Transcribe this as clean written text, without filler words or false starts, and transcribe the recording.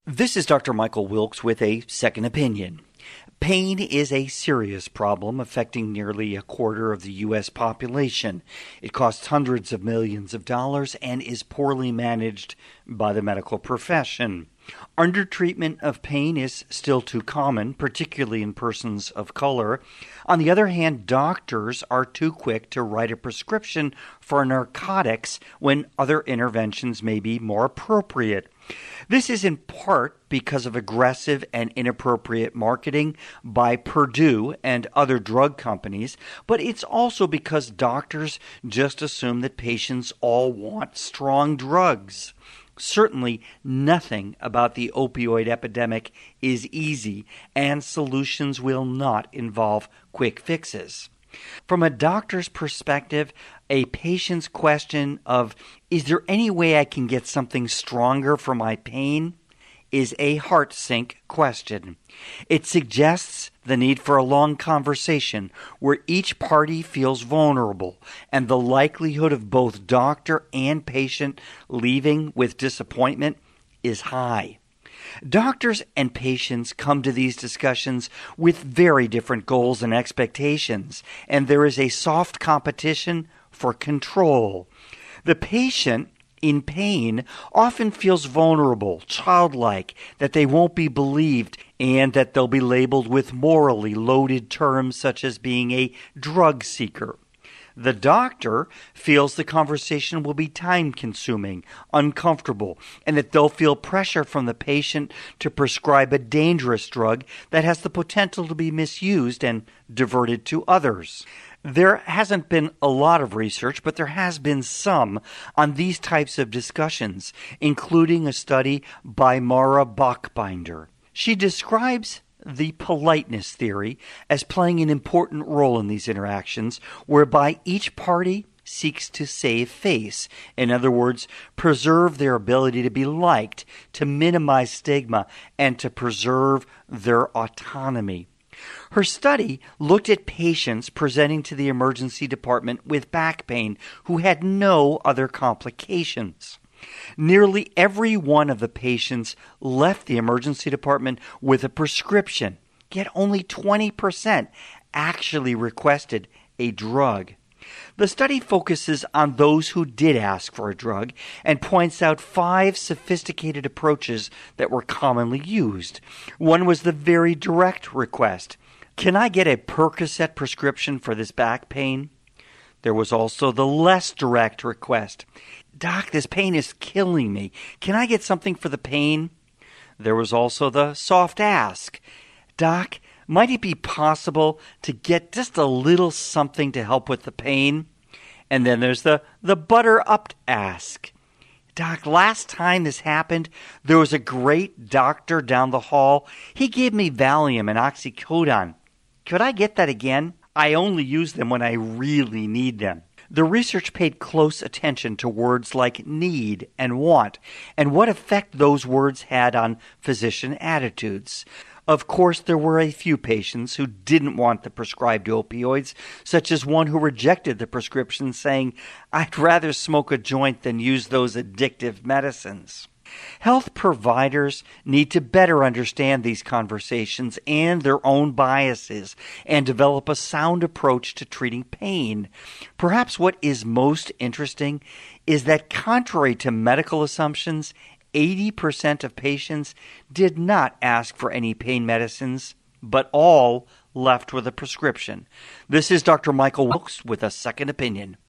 This is Dr. Michael Wilkes with a second opinion. Pain is a serious problem affecting nearly a quarter of the U.S. population. It costs hundreds of millions of dollars and is poorly managed by the medical profession. Undertreatment of pain is still too common, particularly in persons of color. On the other hand, doctors are too quick to write a prescription for narcotics when other interventions may be more appropriate. This is in part because of aggressive and inappropriate marketing by Purdue and other drug companies, but it's also because doctors just assume that patients all want strong drugs. Certainly, nothing about the opioid epidemic is easy, and solutions will not involve quick fixes. From a doctor's perspective, a patient's question of, is there any way I can get something stronger for my pain, is a heart-sink question. It suggests the need for a long conversation where each party feels vulnerable and the likelihood of both doctor and patient leaving with disappointment is high. Doctors and patients come to these discussions with very different goals and expectations, and there is a soft competition for control. The patient in pain often feels vulnerable, childlike, that they won't be believed, and that they'll be labeled with morally loaded terms such as being a drug seeker. The doctor feels the conversation will be time-consuming, uncomfortable, and that they'll feel pressure from the patient to prescribe a dangerous drug that has the potential to be misused and diverted to others. There hasn't been a lot of research, but there has been some on these types of discussions, including a study by Mara Bockbinder. She describes the politeness theory as playing an important role in these interactions, whereby each party seeks to save face. In other words, preserve their ability to be liked, to minimize stigma, and to preserve their autonomy. Her study looked at patients presenting to the emergency department with back pain who had no other complications. Nearly every one of the patients left the emergency department with a prescription, yet only 20% actually requested a drug. The study focuses on those who did ask for a drug and points out 5 sophisticated approaches that were commonly used. One was the very direct request. Can I get a Percocet prescription for this back pain? There was also the less direct request. Doc, this pain is killing me. Can I get something for the pain? There was also the soft ask. Doc, might it be possible to get just a little something to help with the pain? And then there's the butter-up ask. Doc, last time this happened, there was a great doctor down the hall. He gave me Valium and oxycodone. Could I get that again? I only use them when I really need them. The research paid close attention to words like need and want, and what effect those words had on physician attitudes. Of course, there were a few patients who didn't want the prescribed opioids, such as one who rejected the prescription, saying, I'd rather smoke a joint than use those addictive medicines. Health providers need to better understand these conversations and their own biases and develop a sound approach to treating pain. Perhaps what is most interesting is that contrary to medical assumptions, 80% of patients did not ask for any pain medicines, but all left with a prescription. This is Dr. Michael Wilkes with a second opinion.